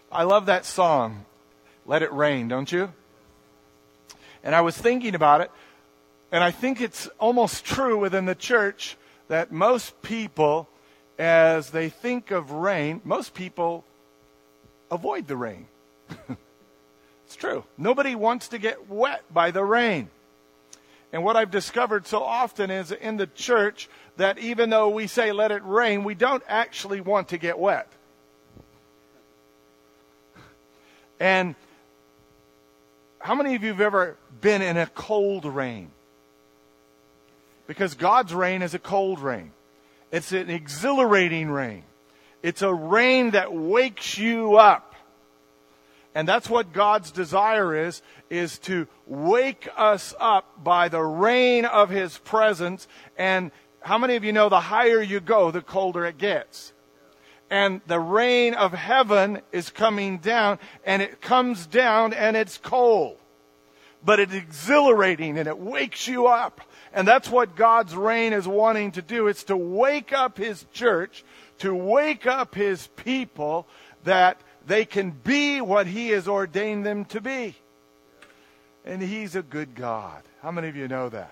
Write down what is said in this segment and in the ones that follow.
I love that song, Let It Rain, don't you? And I was thinking about it, and I think it's almost true within the church that most people, as they think of rain, most people avoid the rain. It's true. Nobody wants to get wet by the rain. And what I've discovered so often is in the church that even though we say let it rain, we don't actually want to get wet. And how many of you have ever been in a cold rain? Because God's rain is a cold rain. It's an exhilarating rain. It's a rain that wakes you up. And that's what God's desire is to wake us up by the rain of His presence. And how many of you know the higher you go, the colder it gets? And the rain of heaven is coming down, and it comes down and it's cold. But it's exhilarating and it wakes you up. And that's what God's rain is wanting to do. It's to wake up His church, to wake up His people, that they can be what He has ordained them to be. And He's a good God. How many of you know that?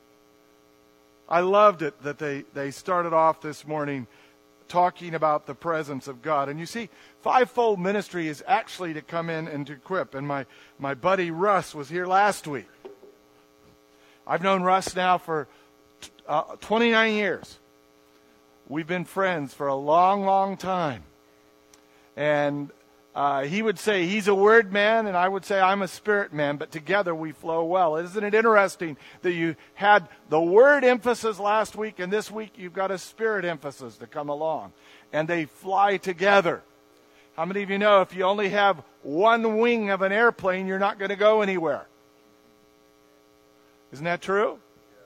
I loved it that they started off this morning talking about the presence of God. And you see, fivefold ministry is actually to come in and to equip. And my buddy Russ was here last week. I've known Russ now for 29 years. We've been friends for a long, long time. And he would say he's a word man, and I would say I'm a spirit man, but together we flow well. Isn't it interesting that you had the word emphasis last week, and this week you've got a spirit emphasis to come along, and they fly together. How many of you know if you only have one wing of an airplane, you're not going to go anywhere? Isn't that true?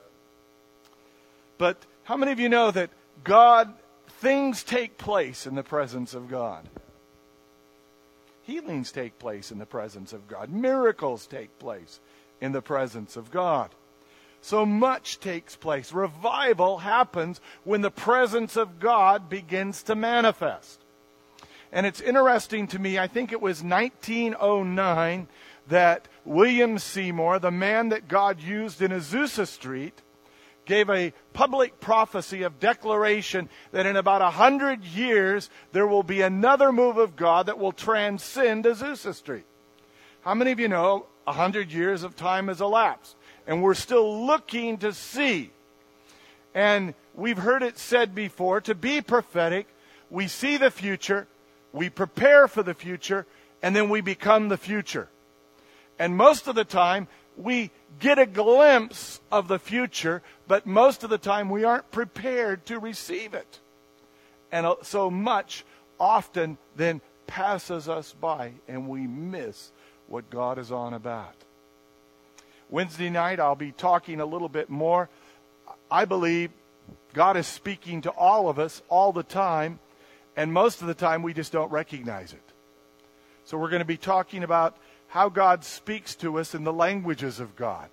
But how many of you know that things take place in the presence of God? Healings take place in the presence of God. Miracles take place in the presence of God. So much takes place. Revival happens when the presence of God begins to manifest. And it's interesting to me, I think it was 1909 that William Seymour, the man that God used in Azusa Street, gave a public prophecy of declaration that in about 100 years there will be another move of God that will transcend Azusa Street. How many of you know 100 years of time has elapsed? And we're still looking to see. And we've heard it said before, to be prophetic, we see the future, we prepare for the future, and then we become the future. And most of the time, we get a glimpse of the future, but most of the time we aren't prepared to receive it. And so much often then passes us by, and we miss what God is on about. Wednesday night, I'll be talking a little bit more. I believe God is speaking to all of us all the time, and most of the time we just don't recognize it. So we're going to be talking about how God speaks to us in the languages of God.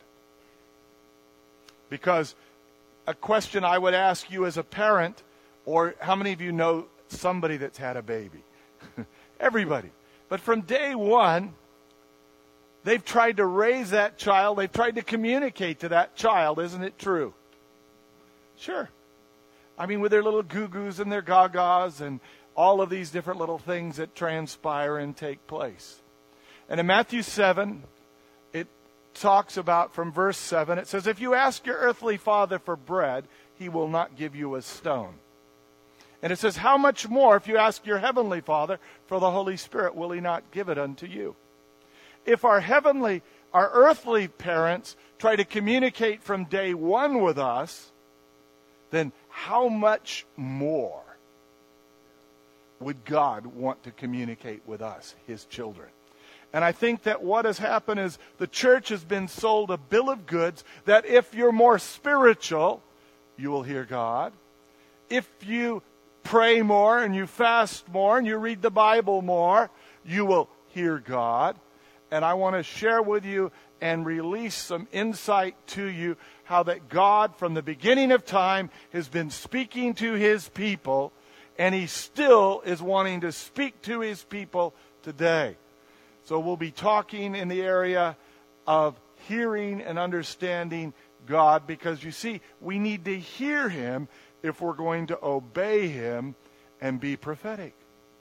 Because a question I would ask you as a parent, or how many of you know somebody that's had a baby? Everybody. But from day one, they've tried to raise that child. They've tried to communicate to that child. Isn't it true? Sure. I mean, with their little goo-goos and their gagas and all of these different little things that transpire and take place. And in Matthew 7, it talks about from verse 7, it says, if you ask your earthly father for bread, he will not give you a stone. And it says, how much more if you ask your heavenly Father for the Holy Spirit, will He not give it unto you? If our earthly parents try to communicate from day one with us, then how much more would God want to communicate with us, His children? And I think that what has happened is the church has been sold a bill of goods that if you're more spiritual, you will hear God. If you pray more and you fast more and you read the Bible more, you will hear God. And I want to share with you and release some insight to you how that God from the beginning of time has been speaking to His people, and He still is wanting to speak to His people today. So we'll be talking in the area of hearing and understanding God, because you see, we need to hear Him if we're going to obey Him and be prophetic.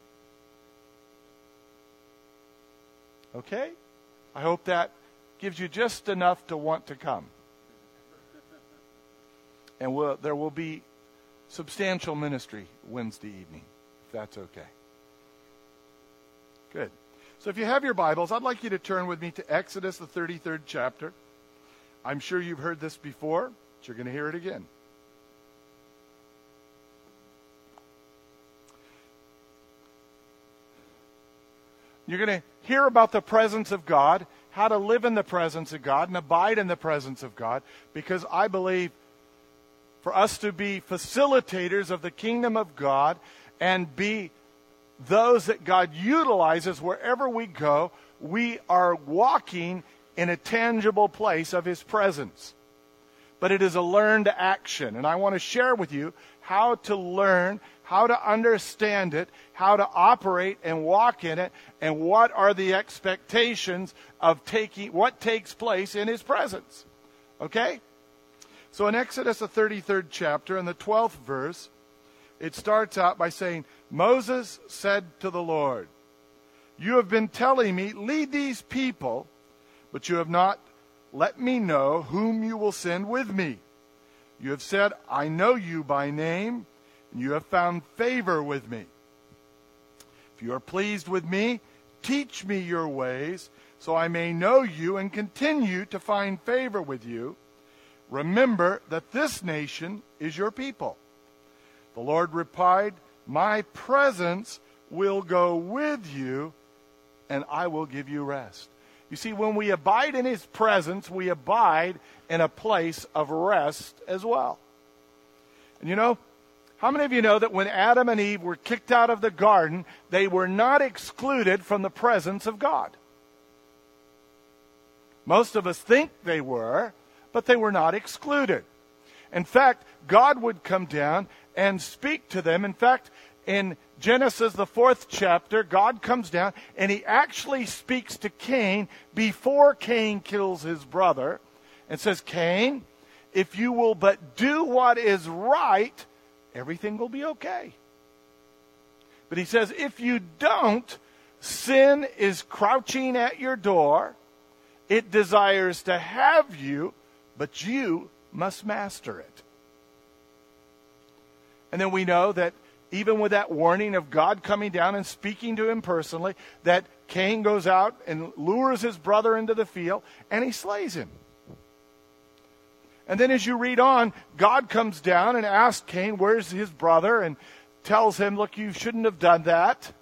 Okay? I hope that gives you just enough to want to come. And there will be substantial ministry Wednesday evening, if that's okay. Good. So if you have your Bibles, I'd like you to turn with me to Exodus, the 33rd chapter. I'm sure you've heard this before, but you're going to hear it again. You're going to hear about the presence of God, how to live in the presence of God and abide in the presence of God, because I believe for us to be facilitators of the kingdom of God and be those that God utilizes wherever we go, we are walking in a tangible place of His presence. But it is a learned action, and I want to share with you how to learn, how to understand it, how to operate and walk in it, and what are the expectations of what takes place in His presence. Okay? So in Exodus, the 33rd chapter, in the 12th verse, it starts out by saying, Moses said to the Lord, "You have been telling me, lead these people, but you have not let me know whom you will send with me. You have said, I know you by name, and you have found favor with me. If you are pleased with me, teach me your ways, so I may know you and continue to find favor with you. Remember that this nation is your people." The Lord replied, "My presence will go with you, and I will give you rest." You see, when we abide in His presence, we abide in a place of rest as well. And you know, how many of you know that when Adam and Eve were kicked out of the garden, they were not excluded from the presence of God? Most of us think they were, but they were not excluded. In fact, God would come down and speak to them. In fact, in Genesis, the 4th chapter, God comes down and He actually speaks to Cain before Cain kills his brother and says, "Cain, if you will but do what is right, everything will be okay." But He says, if you don't, sin is crouching at your door. It desires to have you, but you must master it. And then we know that even with that warning of God coming down and speaking to him personally, that Cain goes out and lures his brother into the field, and he slays him. And then as you read on, God comes down and asks Cain, where's his brother? And tells him, look, you shouldn't have done that.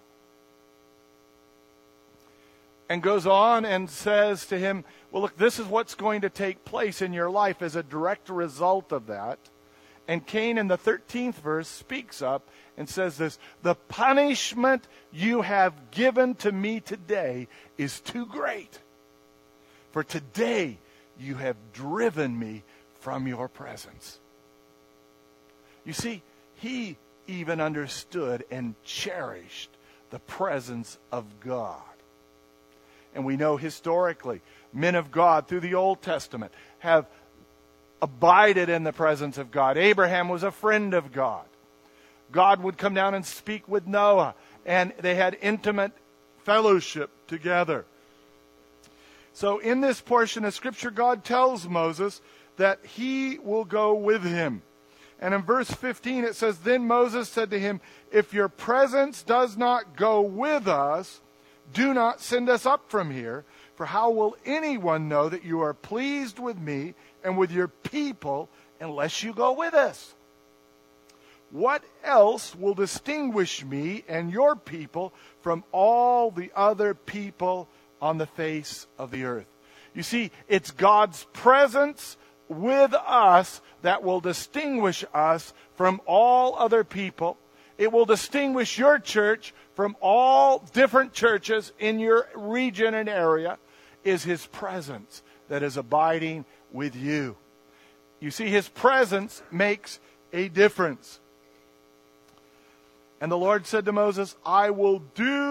And goes on and says to him, well, look, this is what's going to take place in your life as a direct result of that. And Cain in the 13th verse speaks up and says this, "The punishment you have given to me today is too great. For today you have driven me from your presence." You see, he even understood and cherished the presence of God. And we know historically, men of God through the Old Testament have abided in the presence of God. Abraham was a friend of God. God would come down and speak with Noah, and they had intimate fellowship together. So in this portion of Scripture, God tells Moses that He will go with him. And in verse 15 it says, "Then Moses said to him, if your presence does not go with us, do not send us up from here, for how will anyone know that you are pleased with me and with your people unless you go with us? What else will distinguish me and your people from all the other people on the face of the earth?" You see, it's God's presence with us that will distinguish us from all other people. It will distinguish your church from all different churches in your region and area, is His presence that is abiding with you. You see, His presence makes a difference. And the Lord said to Moses, "I will do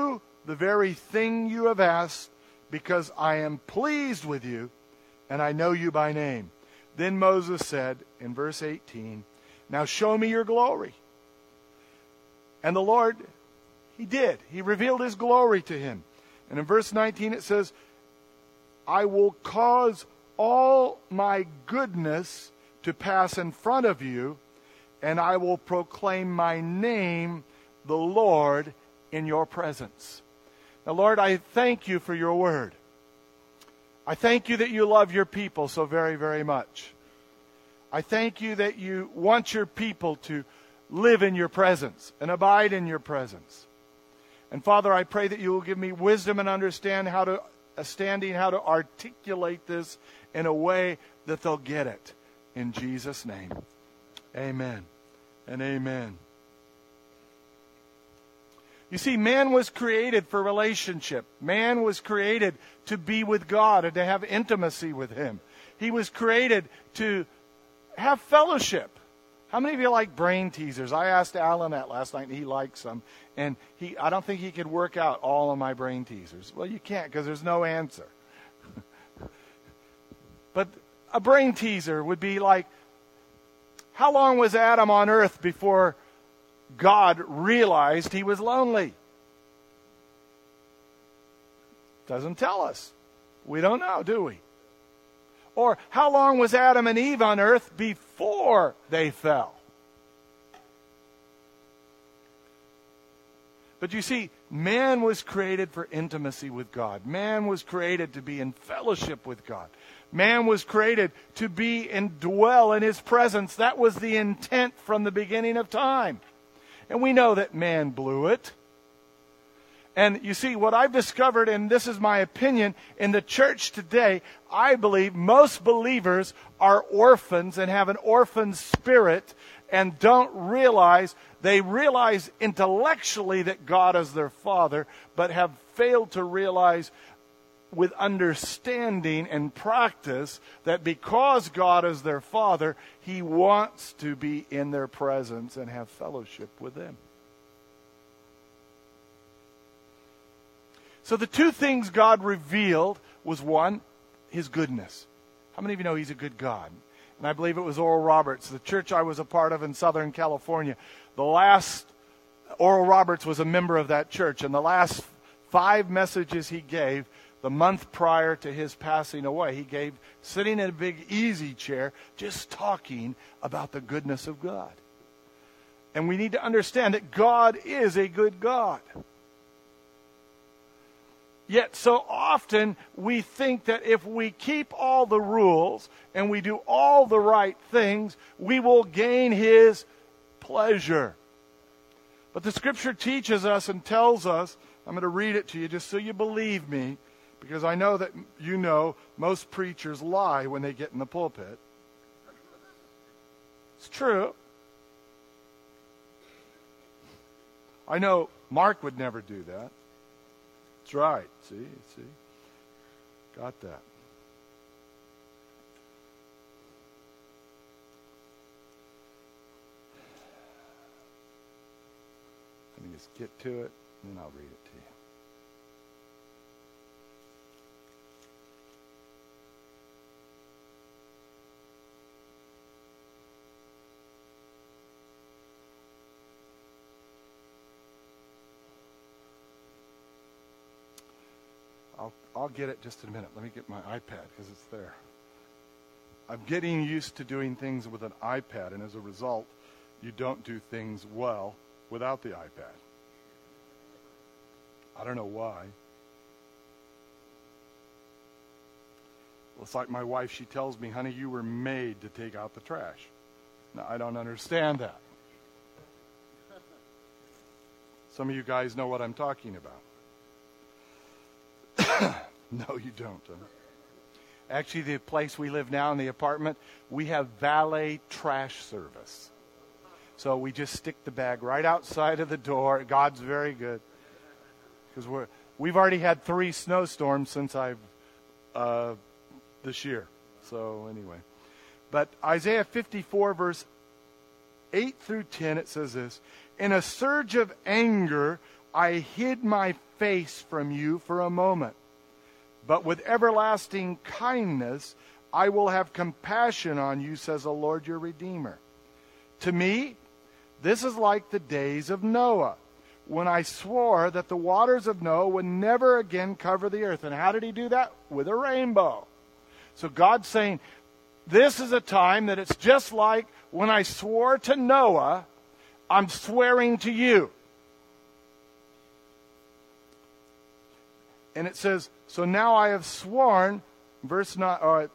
the very thing you have asked, because I am pleased with you, and I know you by name." Then Moses said, in verse 18, "Now show me your glory." And the Lord, He did. He revealed His glory to him. And in verse 19 it says, "I will cause all my goodness to pass in front of you, and I will proclaim my name, the Lord, in your presence." Now, Lord, I thank you for your word. I thank you that you love your people so very, very much. I thank you that you want your people to live in your presence and abide in your presence. And Father, I pray that you will give me wisdom and understanding how to articulate this in a way that they'll get it. In Jesus' name, amen and amen. You see, man was created for relationship. Man was created to be with God and to have intimacy with Him. He was created to have fellowship. How many of you like brain teasers? I asked Alan that last night, and he likes them. And I don't think he could work out all of my brain teasers. Well, you can't, because there's no answer. But a brain teaser would be like, how long was Adam on earth before God realized he was lonely? Doesn't tell us. We don't know, do we? Or how long was Adam and Eve on earth before they fell? But you see, man was created for intimacy with God. Man was created to be in fellowship with God. Man was created to be and dwell in His presence. That was the intent from the beginning of time. And we know that man blew it. And you see, what I've discovered, and this is my opinion, in the church today, I believe most believers are orphans and have an orphan spirit and don't realize, they realize intellectually that God is their Father, but have failed to realize with understanding and practice that because God is their Father, He wants to be in their presence and have fellowship with them. So the two things God revealed was, one, His goodness. How many of you know He's a good God? And I believe it was Oral Roberts, the church I was a part of in Southern California. Oral Roberts was a member of that church, and the last 5 messages he gave the month prior to his passing away, he gave sitting in a big easy chair, just talking about the goodness of God. And we need to understand that God is a good God. Yet so often we think that if we keep all the rules and we do all the right things, we will gain His pleasure. But the Scripture teaches us and tells us, I'm going to read it to you just so you believe me, because I know that you know most preachers lie when they get in the pulpit. It's true. I know Mark would never do that. That's right. See? Got that. Let me just get to it, and then I'll read it to you. I'll get it just in a minute. Let me get my iPad because it's there. I'm getting used to doing things with an iPad, and as a result, you don't do things well without the iPad. I don't know why. Well, it's like my wife, she tells me, "Honey, you were made to take out the trash." Now, I don't understand that. Some of you guys know what I'm talking about. No, you don't. Actually, the place we live now in the apartment, we have valet trash service. So we just stick the bag right outside of the door. God's very good. Because we've already had 3 snowstorms since this year. So anyway. But Isaiah 54, verse 8 through 10, it says this: "In a surge of anger, I hid my face from you for a moment. But with everlasting kindness, I will have compassion on you, says the Lord your Redeemer. To me, this is like the days of Noah, when I swore that the waters of Noah would never again cover the earth. And how did he do that? With a rainbow. So God's saying, this is a time that it's just like when I swore to Noah, I'm swearing to you. And it says, so now I have sworn, verse 9,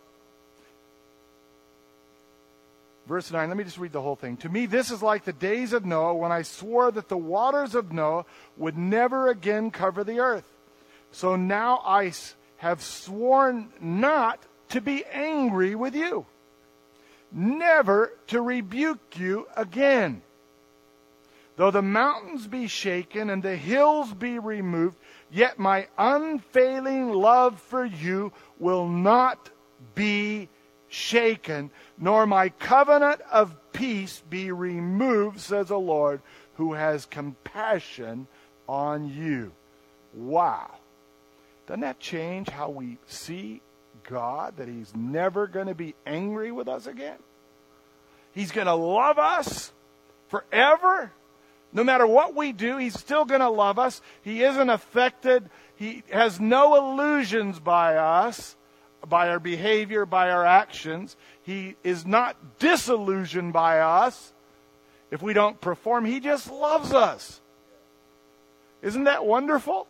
let me just read the whole thing. To me, this is like the days of Noah, when I swore that the waters of Noah would never again cover the earth. So now I have sworn not to be angry with you, never to rebuke you again. Though the mountains be shaken and the hills be removed, yet my unfailing love for you will not be shaken, nor my covenant of peace be removed, says the Lord, who has compassion on you. Wow. Doesn't that change how we see God, that He's never going to be angry with us again? He's going to love us forever. No matter what we do, He's still going to love us. He isn't affected. He has no illusions by us, by our behavior, by our actions. He is not disillusioned by us if we don't perform. He just loves us. Isn't that wonderful?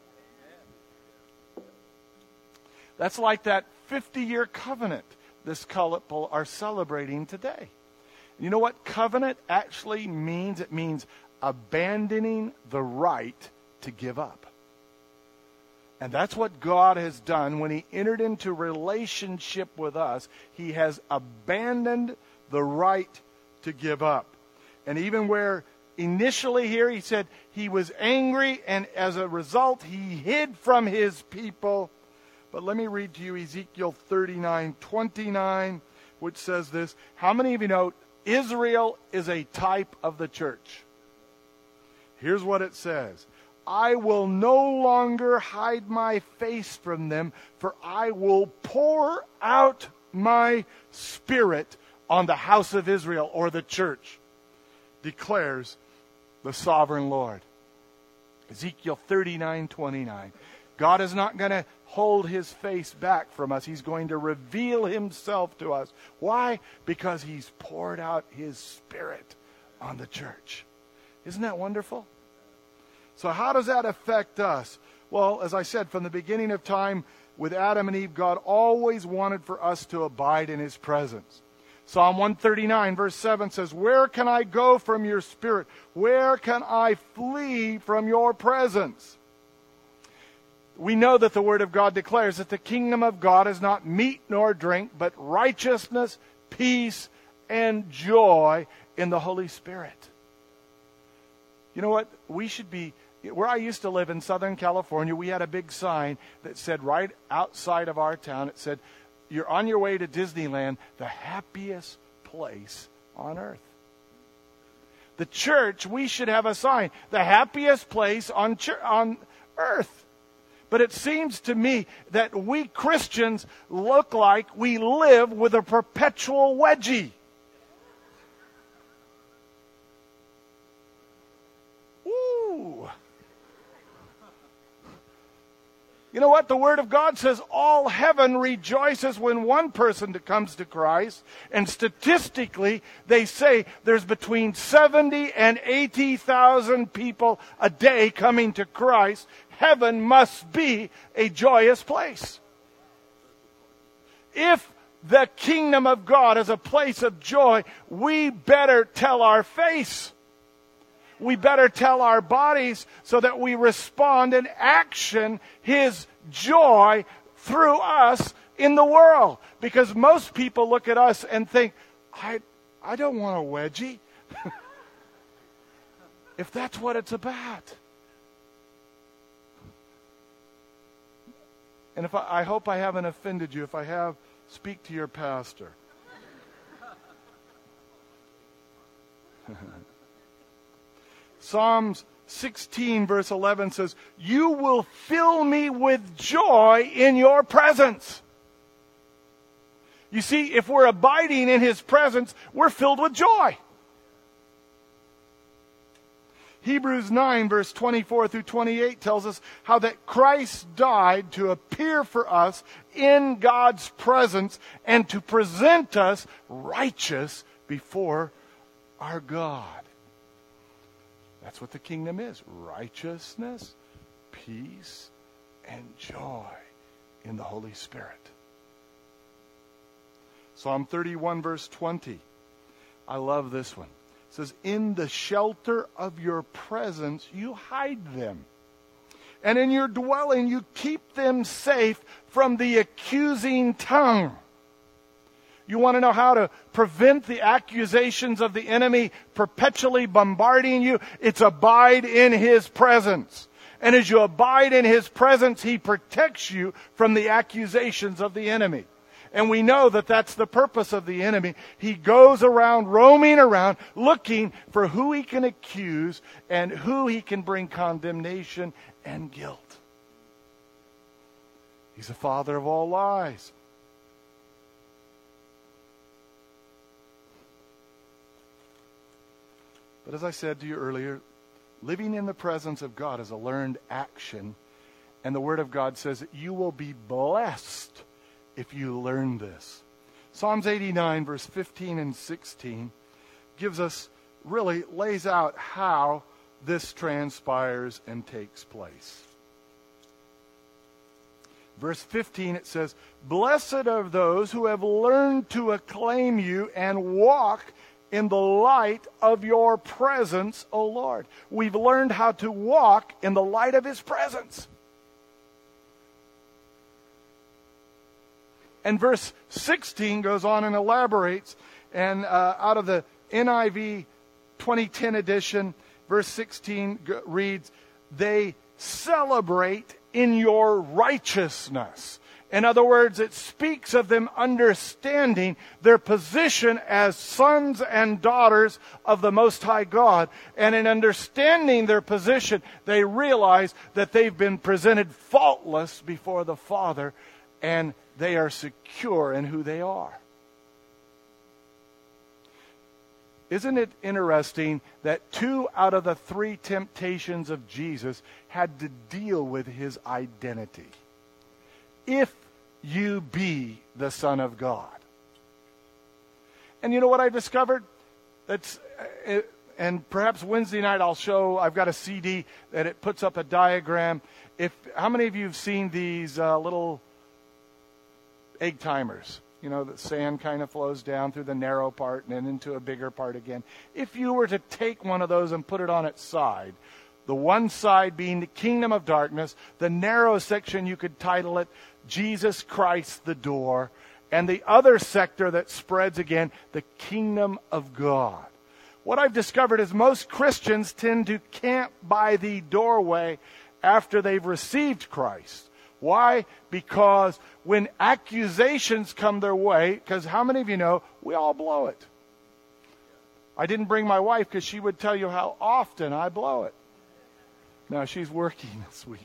That's like that 50-year covenant this couple are celebrating today. You know what covenant actually means? It means abandoning the right to give up. And that's what God has done when He entered into relationship with us. He has abandoned the right to give up. And even where initially here He said He was angry, and as a result He hid from His people. But let me read to you Ezekiel 39:29, which says this. How many of you know Israel is a type of the church? Here's what it says. I will no longer hide my face from them, for I will pour out my Spirit on the house of Israel, or the church, declares the sovereign Lord. Ezekiel 39:29. God is not going to hold His face back from us. He's going to reveal Himself to us. Why? Because He's poured out His Spirit on the church. Isn't that wonderful? So how does that affect us? Well, as I said, from the beginning of time with Adam and Eve, God always wanted for us to abide in His presence. Psalm 139 verse 7 says, where can I go from your Spirit? Where can I flee from your presence? We know that the Word of God declares that the kingdom of God is not meat nor drink, but righteousness, peace, and joy in the Holy Spirit. You know what? We should be, where I used to live in Southern California, we had a big sign that said right outside of our town, it said, you're on your way to Disneyland, the happiest place on earth. The church, we should have a sign, the happiest place on earth. But it seems to me that we Christians look like we live with a perpetual wedgie. Ooh. You know what? The Word of God says all heaven rejoices when one person comes to Christ. And statistically, they say there's between 70 and 80,000 people a day coming to Christ. Heaven must be a joyous place. If the kingdom of God is a place of joy, we better tell our face. We better tell our bodies so that we respond in action His joy through us in the world. Because most people look at us and think, I don't want a wedgie. If that's what it's about. And if I hope I haven't offended you. If I have, speak to your pastor. Psalms 16 verse 11 says, you will fill me with joy in your presence. You see, if we're abiding in his presence, we're filled with joy. Hebrews 9 verse 24 through 28 tells us how that Christ died to appear for us in God's presence and to present us righteous before our God. That's what the kingdom is. Righteousness, peace, and joy in the Holy Spirit. Psalm 31 verse 20. I love this one. It says, in the shelter of your presence you hide them. And in your dwelling you keep them safe from the accusing tongue. You want to know how to prevent the accusations of the enemy perpetually bombarding you? It's abide in his presence. And as you abide in his presence, he protects you from the accusations of the enemy. And we know that that's the purpose of the enemy. He goes around, roaming around, looking for who he can accuse and who he can bring condemnation and guilt. He's the father of all lies. But as I said to you earlier, living in the presence of God is a learned action. And the Word of God says that you will be blessed if you learn this. Psalms 89, verse 15 and 16 lays out how this transpires and takes place. Verse 15, it says, blessed are those who have learned to acclaim you and walk in the light of your presence, O Lord. We've learned how to walk in the light of his presence. And verse 16 goes on and elaborates, and out of the NIV 2010 edition, verse 16 reads, they celebrate in your righteousness. In other words, it speaks of them understanding their position as sons and daughters of the Most High God. And in understanding their position, they realize that they've been presented faultless before the Father, and they are secure in who they are. Isn't it interesting that 2 out of the 3 temptations of Jesus had to deal with his identity? If you be the Son of God. And you know what I discovered? And perhaps Wednesday night I've got a CD that it puts up a diagram. How many of you have seen these little egg timers? You know, the sand kind of flows down through the narrow part and then into a bigger part again. If you were to take one of those and put it on its side, the one side being the kingdom of darkness, the narrow section you could title it, Jesus Christ the door, and the other sector that spreads again, the kingdom of God. What I've discovered is most Christians tend to camp by the doorway after they've received Christ. Why? Because when accusations come their way, because how many of you know, we all blow it. I didn't bring my wife because she would tell you how often I blow it. No, she's working this week.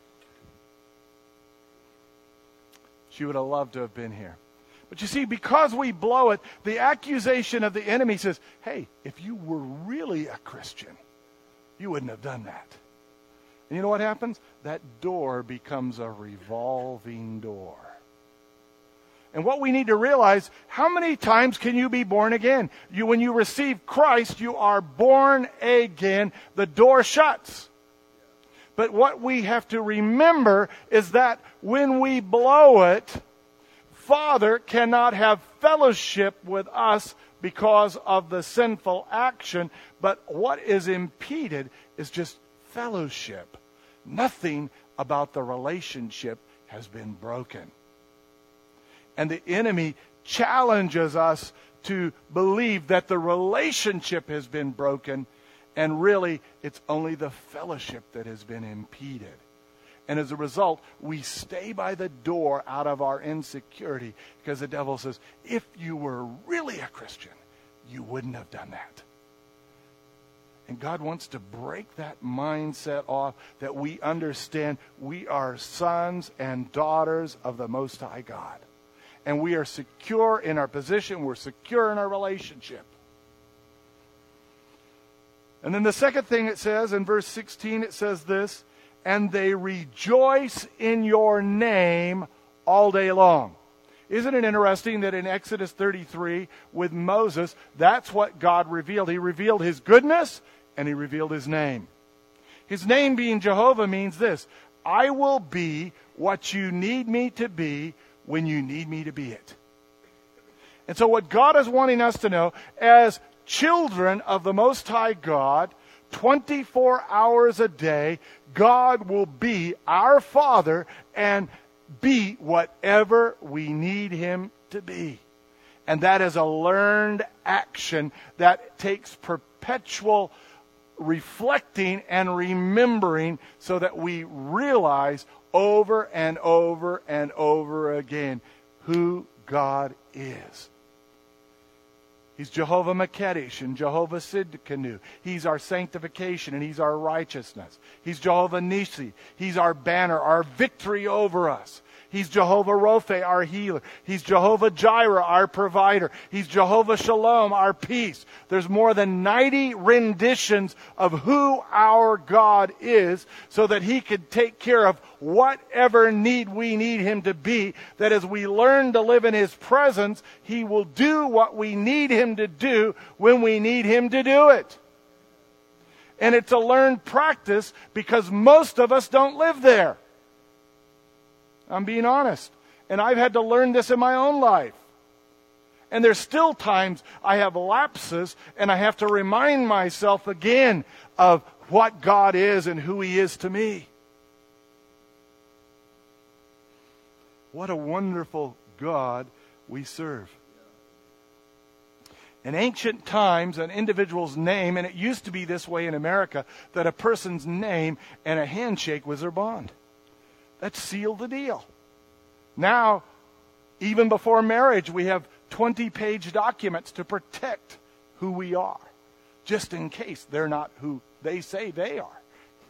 She would have loved to have been here. But you see, because we blow it, the accusation of the enemy says, hey, if you were really a Christian, you wouldn't have done that. And you know what happens? That door becomes a revolving door. And what we need to realize, how many times can you be born again? When you receive Christ, you are born again. The door shuts. But what we have to remember is that when we blow it, Father cannot have fellowship with us because of the sinful action. But what is impeded is just fellowship. Nothing about the relationship has been broken. And the enemy challenges us to believe that the relationship has been broken, and really it's only the fellowship that has been impeded. And as a result, we stay by the door out of our insecurity because the devil says, if you were really a Christian, you wouldn't have done that. And God wants to break that mindset off, that we understand we are sons and daughters of the Most High God. And we are secure in our position. We're secure in our relationship. And then the second thing it says in verse 16, it says this, and they rejoice in your name all day long. Isn't it interesting that in Exodus 33 with Moses, that's what God revealed. He revealed his goodness and he revealed his name. His name being Jehovah means this: I will be what you need me to be when you need me to be it. And so what God is wanting us to know, as children of the Most High God, 24 hours a day, God will be our Father and be whatever we need him to be. And that is a learned action that takes perpetual reflecting and remembering so that we realize over and over and over again who God is. He's Jehovah Makedesh and Jehovah Sidkenu. He's our sanctification and he's our righteousness. He's Jehovah Nisi. He's our banner, our victory over us. He's Jehovah Rophe, our healer. He's Jehovah Jireh, our provider. He's Jehovah Shalom, our peace. There's more than 90 renditions of who our God is so that he could take care of whatever need we need him to be. That as we learn to live in his presence, he will do what we need him to do when we need him to do it. And it's a learned practice because most of us don't live there. I'm being honest. And I've had to learn this in my own life. And there's still times I have lapses and I have to remind myself again of what God is and who he is to me. What a wonderful God we serve. In ancient times, an individual's name, and it used to be this way in America, that a person's name and a handshake was their bond. That sealed the deal. Now, even before marriage, we have 20-page documents to protect who we are, just in case they're not who they say they are.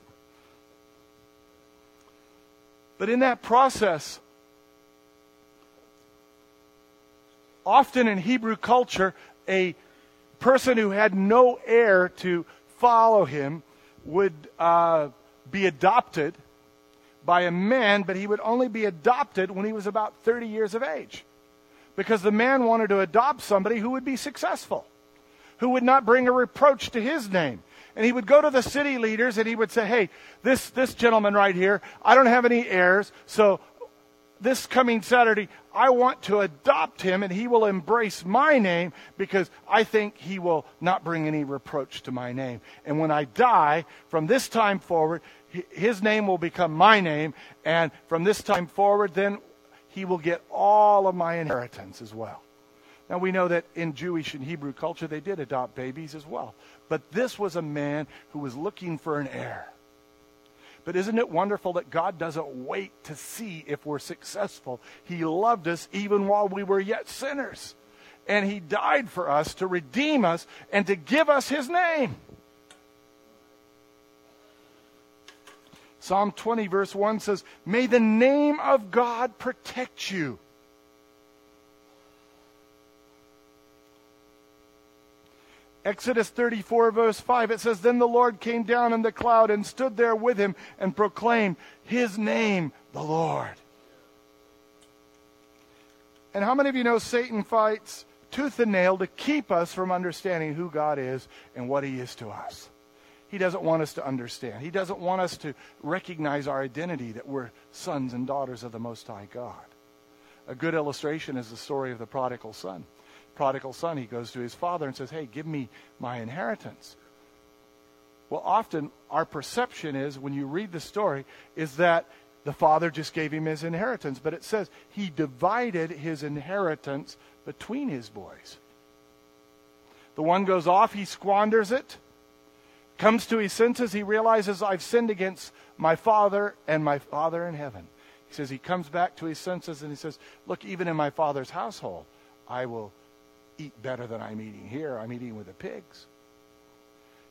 But in that process, often in Hebrew culture, a person who had no heir to follow him would be adopted by a man, but he would only be adopted when he was about 30 years of age. Because the man wanted to adopt somebody who would be successful, who would not bring a reproach to his name. And he would go to the city leaders and he would say, hey, this gentleman right here, I don't have any heirs, so this coming Saturday, I want to adopt him and he will embrace my name because I think he will not bring any reproach to my name. And when I die, from this time forward, his name will become my name. And from this time forward, then he will get all of my inheritance as well. Now we know that in Jewish and Hebrew culture, they did adopt babies as well. But this was a man who was looking for an heir. But isn't it wonderful that God doesn't wait to see if we're successful? He loved us even while we were yet sinners. And he died for us to redeem us and to give us his name. Psalm 20 verse 1 says, may the name of God protect you. Exodus 34 verse 5, it says, then the Lord came down in the cloud and stood there with him and proclaimed his name, the Lord. And how many of you know Satan fights tooth and nail to keep us from understanding who God is and what he is to us? He doesn't want us to understand. He doesn't want us to recognize our identity, that we're sons and daughters of the Most High God. A good illustration is the story of the prodigal son. Prodigal son, he goes to his father and says, hey, give me my inheritance. Well, often our perception is, when you read the story, is that the father just gave him his inheritance. But it says he divided his inheritance between his boys. The one goes off, he squanders it, comes to his senses, he realizes, I've sinned against my father and my Father in heaven. He says he comes back to his senses and he says, look, even in my father's household, I will eat better than I'm eating here. I'm eating with the pigs.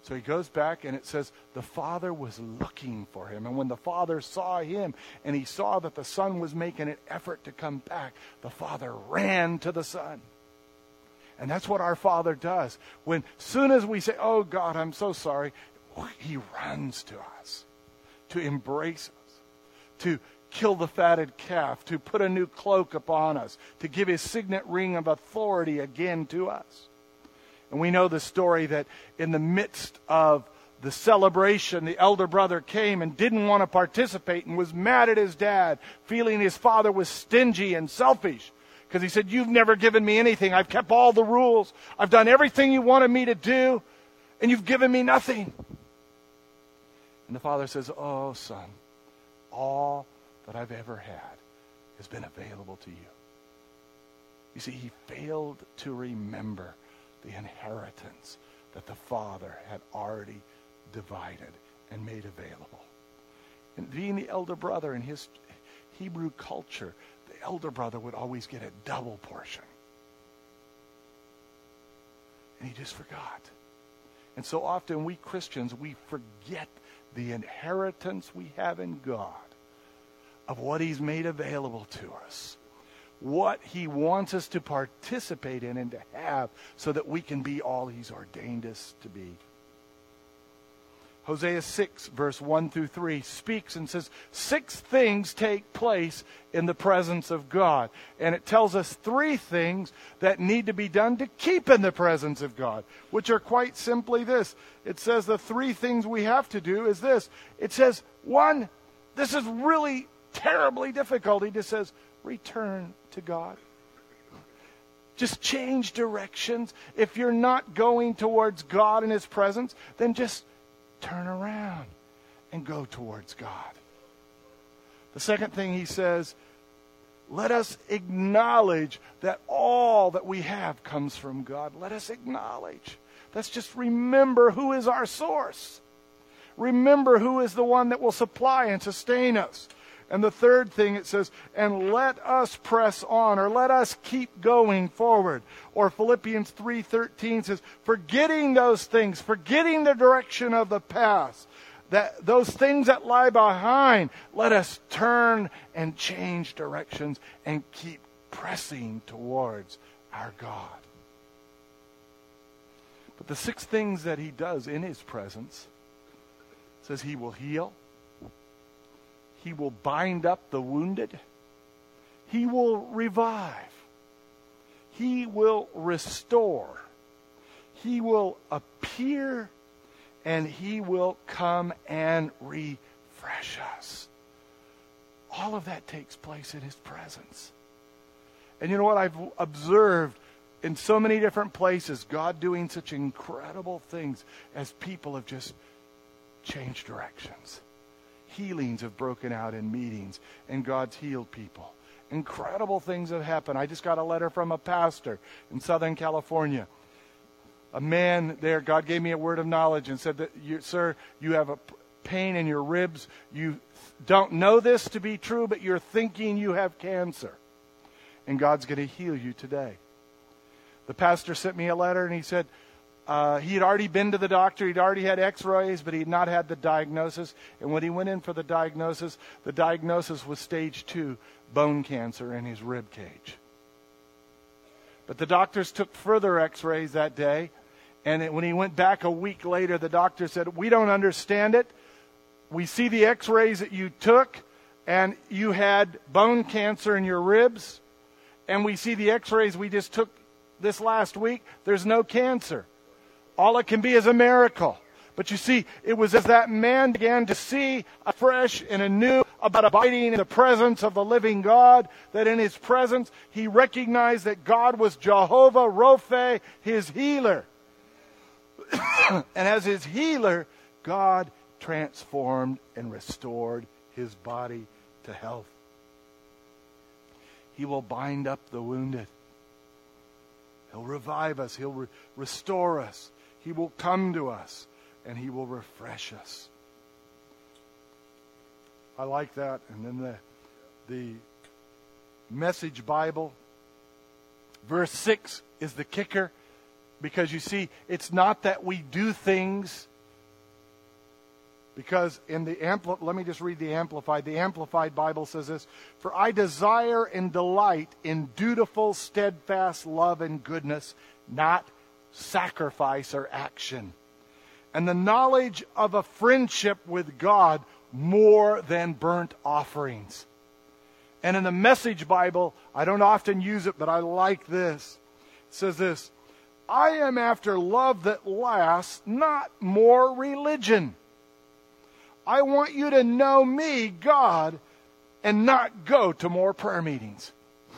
So he goes back, and it says the father was looking for him. And when the father saw him and he saw that the son was making an effort to come back, the father ran to the son. And that's what our Father does. When soon as we say, oh God, I'm so sorry, he runs to us to embrace us, to kill the fatted calf, to put a new cloak upon us, to give his signet ring of authority again to us. And we know the story that in the midst of the celebration, the elder brother came and didn't want to participate and was mad at his dad, feeling his father was stingy and selfish. Because he said, you've never given me anything. I've kept all the rules. I've done everything you wanted me to do, and you've given me nothing. And the father says, oh, son, all that I've ever had has been available to you. You see, he failed to remember the inheritance that the father had already divided and made available. And being the elder brother in his Hebrew culture, the elder brother would always get a double portion. And he just forgot. And so often we Christians, we forget the inheritance we have in God of what he's made available to us, what he wants us to participate in and to have so that we can be all he's ordained us to be. Hosea 6, verse 1 through 3 speaks and says, 6 things take place in the presence of God. And it tells us 3 things that need to be done to keep in the presence of God, which are quite simply this. It says the 3 things we have to do is this. It says, 1, this is really terribly difficult. He just says, return to God. Just change directions. If you're not going towards God in his presence, then just turn around and go towards God. The second thing he says, let us acknowledge that all that we have comes from God. Let us acknowledge. Let's just remember who is our source. Remember who is the one that will supply and sustain us. And the third thing it says, and let us press on, or let us keep going forward. Or Philippians 3:13 says, forgetting those things, forgetting the direction of the past, that those things that lie behind, let us turn and change directions and keep pressing towards our God. But the 6 things that he does in his presence says he will heal. He will bind up the wounded. He will revive. He will restore. He will appear, and he will come and refresh us. All of that takes place in his presence. And you know what I've observed in so many different places, God doing such incredible things as people have just changed directions. Healings have broken out in meetings, and God's healed people. Incredible things have happened. I just got a letter from a pastor in Southern California. A man there, God gave me a word of knowledge and said that, sir, you have a pain in your ribs. You don't know this to be true, but you're thinking you have cancer. And God's going to heal you today. The pastor sent me a letter, and he said, he had already been to the doctor. He'd already had x-rays, but he'd not had the diagnosis. And when he went in for the diagnosis was stage 2 bone cancer in his rib cage. But the doctors took further x-rays that day. And when he went back a week later, the doctor said, we don't understand it. We see the x-rays that you took, and you had bone cancer in your ribs. And we see the x-rays we just took this last week. There's no cancer. All it can be is a miracle. But you see, it was as that man began to see afresh and anew about abiding in the presence of the living God, that in his presence he recognized that God was Jehovah Rophe, his healer. And as his healer, God transformed and restored his body to health. He will bind up the wounded. He'll revive us. He'll restore us. He will come to us, and he will refresh us. I like that. And then the Message Bible, verse 6 is the kicker, because you see, it's not that we do things Because in the let me just read the Amplified. The Amplified Bible says this: "For I desire and delight in dutiful, steadfast love and goodness, not sacrifice or action. And the knowledge of a friendship with God more than burnt offerings." And in the Message Bible, I don't often use it, but I like this. It says this: "I am after love that lasts, not more religion. I want you to know me, God, and not go to more prayer meetings."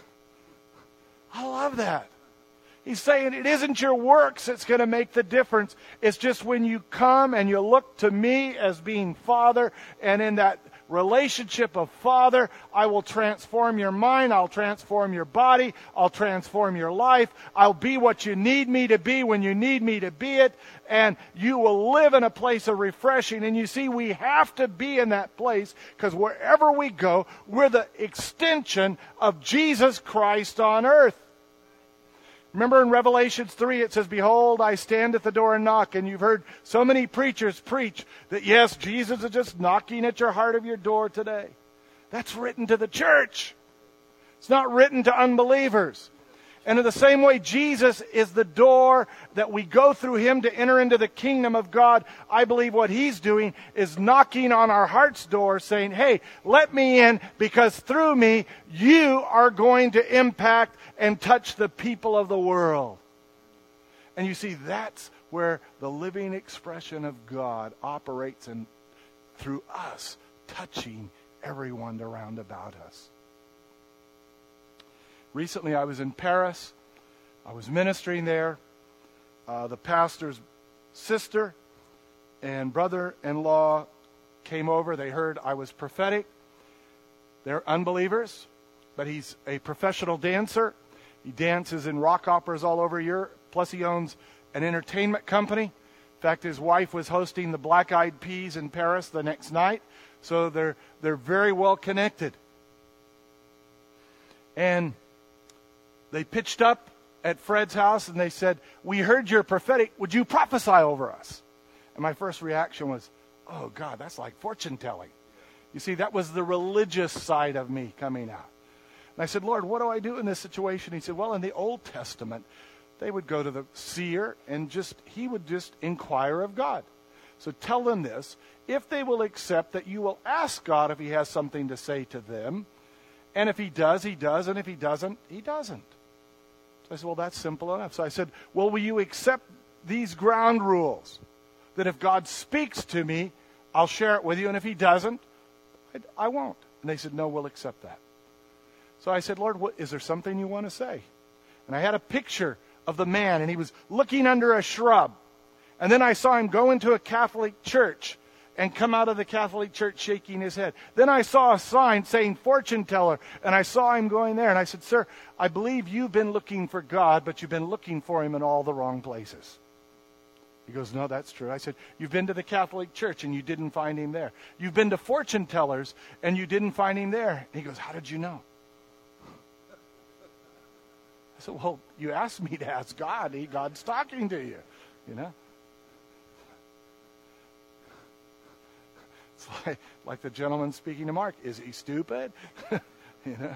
I love that. He's saying it isn't your works that's going to make the difference. It's just when you come and you look to me as being Father, and in that relationship of Father, I will transform your mind, I'll transform your body, I'll transform your life, I'll be what you need me to be when you need me to be it, and you will live in a place of refreshing. And you see, we have to be in that place, because wherever we go, we're the extension of Jesus Christ on earth. Remember in Revelation 3, it says, "Behold, I stand at the door and knock." And you've heard so many preachers preach that, yes, Jesus is just knocking at your heart of your door today. That's written to the church. It's not written to unbelievers. And in the same way, Jesus is the door that we go through him to enter into the kingdom of God. I believe what he's doing is knocking on our heart's door, saying, "Hey, let me in, because through me, you are going to impact and touch the people of the world." And you see, that's where the living expression of God operates through us, touching everyone around about us. Recently, I was in Paris. I was ministering there. The pastor's sister and brother-in-law came over. They heard I was prophetic. They're unbelievers, but he's a professional dancer. He dances in rock operas all over Europe. Plus, he owns an entertainment company. In fact, his wife was hosting the Black Eyed Peas in Paris the next night. So they're very well connected. And they pitched up at Fred's house and they said, "We heard you're prophetic. Would you prophesy over us?" And my first reaction was, "Oh God, that's like fortune telling." You see, that was the religious side of me coming out. And I said, "Lord, what do I do in this situation?" He said, "Well, in the Old Testament, they would go to the seer and he would just inquire of God. So tell them this: if they will accept that you will ask God if he has something to say to them. And if he does, he does. And if he doesn't, he doesn't." So I said, "Well, that's simple enough." So I said, "Well, will you accept these ground rules? That if God speaks to me, I'll share it with you. And if he doesn't, I won't." And they said, "No, we'll accept that." So I said, "Lord, is there something you want to say?" And I had a picture of the man, and he was looking under a shrub. And then I saw him go into a Catholic church and come out of the Catholic church shaking his head. Then I saw a sign saying fortune teller, and I saw him going there. And I said, "Sir, I believe you've been looking for God, but you've been looking for him in all the wrong places." He goes, "No, that's true." I said, "You've been to the Catholic church and you didn't find him there. You've been to fortune tellers and you didn't find him there." And he goes, "How did you know?" I said, "Well, you asked me to ask God. God's talking to you, you know." It's like the gentleman speaking to Mark. Is he stupid? You know.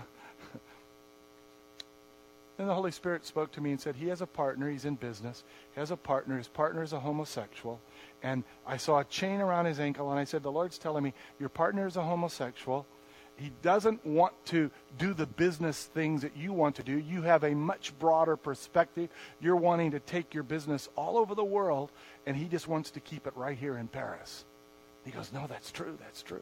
Then the Holy Spirit spoke to me and said, he has a partner. He's in business. He has a partner. His partner is a homosexual. And I saw a chain around his ankle, and I said, "The Lord's telling me your partner is a homosexual. He doesn't want to do the business things that you want to do. You have a much broader perspective. You're wanting to take your business all over the world, and he just wants to keep it right here in Paris." He goes, "No, that's true. That's true."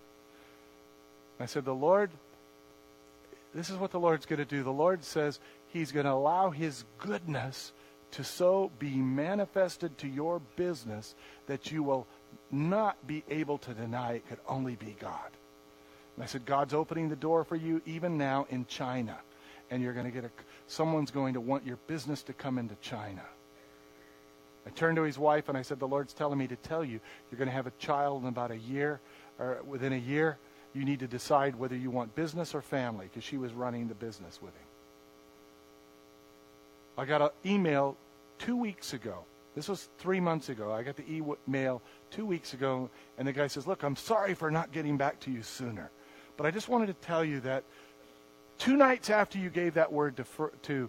I said, "The Lord, this is what the Lord's going to do. The Lord says he's going to allow his goodness to so be manifested to your business that you will not be able to deny it could only be God." And I said, "God's opening the door for you even now in China. And you're going to get someone's going to want your business to come into China." I turned to his wife and I said, "The Lord's telling me to tell you, you're going to have a child in about a year, or within a year. You need to decide whether you want business or family," because she was running the business with him. I got an email 2 weeks ago This was 3 months ago. I got the email 2 weeks ago, and the guy says, look, I'm sorry for not getting back to you sooner. But I just wanted to tell you that 2 nights after you gave that word to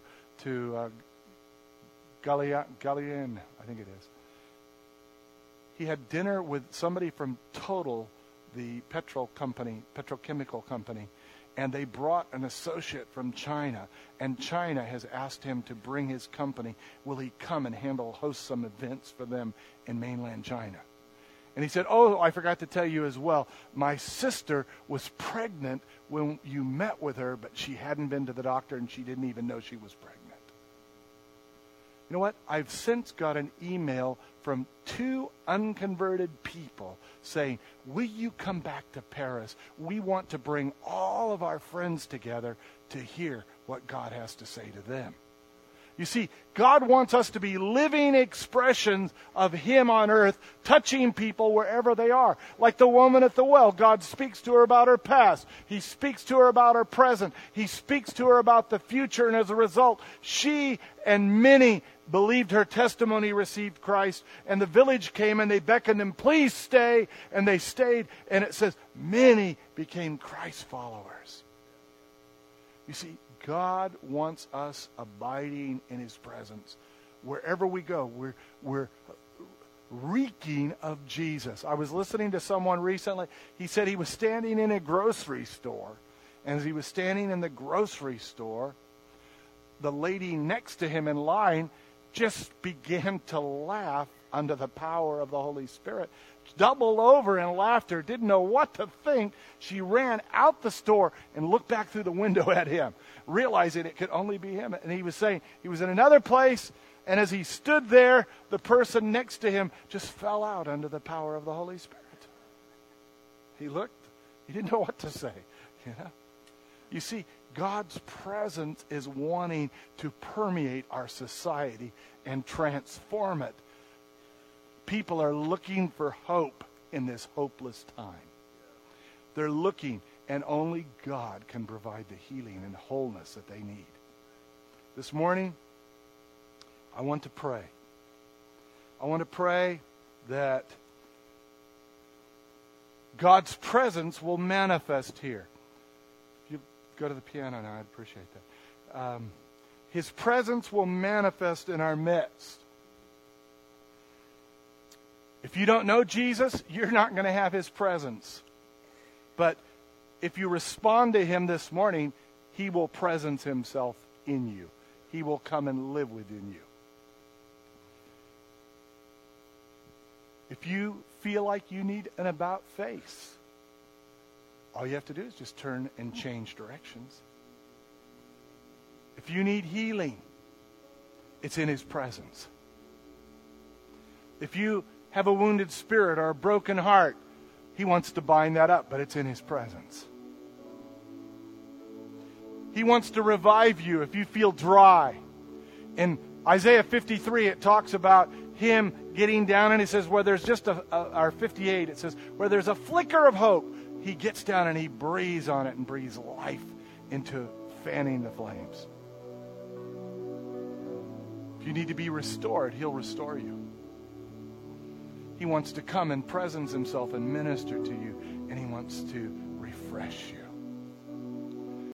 Galian, I think it is, he had dinner with somebody from Total, the petrochemical company, and they brought an associate from China, and China has asked him to bring his company. Will he come and host some events for them in mainland China? And he said, oh, I forgot to tell you as well, my sister was pregnant when you met with her, but she hadn't been to the doctor, and she didn't even know she was pregnant. You know what? I've since got an email from 2 unconverted people saying, will you come back to Paris? We want to bring all of our friends together to hear what God has to say to them. You see, God wants us to be living expressions of Him on earth, touching people wherever they are. Like the woman at the well, God speaks to her about her past. He speaks to her about her present. He speaks to her about the future, and as a result, she and many believed her testimony, received Christ, and the village came and they beckoned them, please stay, and they stayed, and it says, many became Christ followers. You see, God wants us abiding in His presence. Wherever we go, we're reeking of Jesus. I was listening to someone recently. He said he was standing in a grocery store. And as he was standing in the grocery store, the lady next to him in line just began to laugh under the power of the Holy Spirit. Doubled over in laughter, didn't know what to think. She ran out the store and looked back through the window at him, realizing it could only be him. And he was saying he was in another place, and as he stood there, the person next to him just fell out under the power of the Holy Spirit. He looked, he didn't know what to say. You see, God's presence is wanting to permeate our society and transform it. People are looking for hope in this hopeless time. They're looking, and only God can provide the healing and wholeness that they need. This morning, I want to pray. I want to pray that God's presence will manifest here. If you go to the piano now, I'd appreciate that. His presence will manifest in our midst. If you don't know Jesus, you're not going to have His presence. But if you respond to Him this morning, He will presence Himself in you. He will come and live within you. If you feel like you need an about face, all you have to do is just turn and change directions. If you need healing, it's in His presence. If you have a wounded spirit or a broken heart, He wants to bind that up, but it's in His presence. He wants to revive you if you feel dry. In Isaiah 53, it talks about Him getting down, and He says, where there's just or 58, it says, where there's a flicker of hope, He gets down and He breathes on it and breathes life into fanning the flames. If you need to be restored, He'll restore you. He wants to come and presence Himself and minister to you, and He wants to refresh you.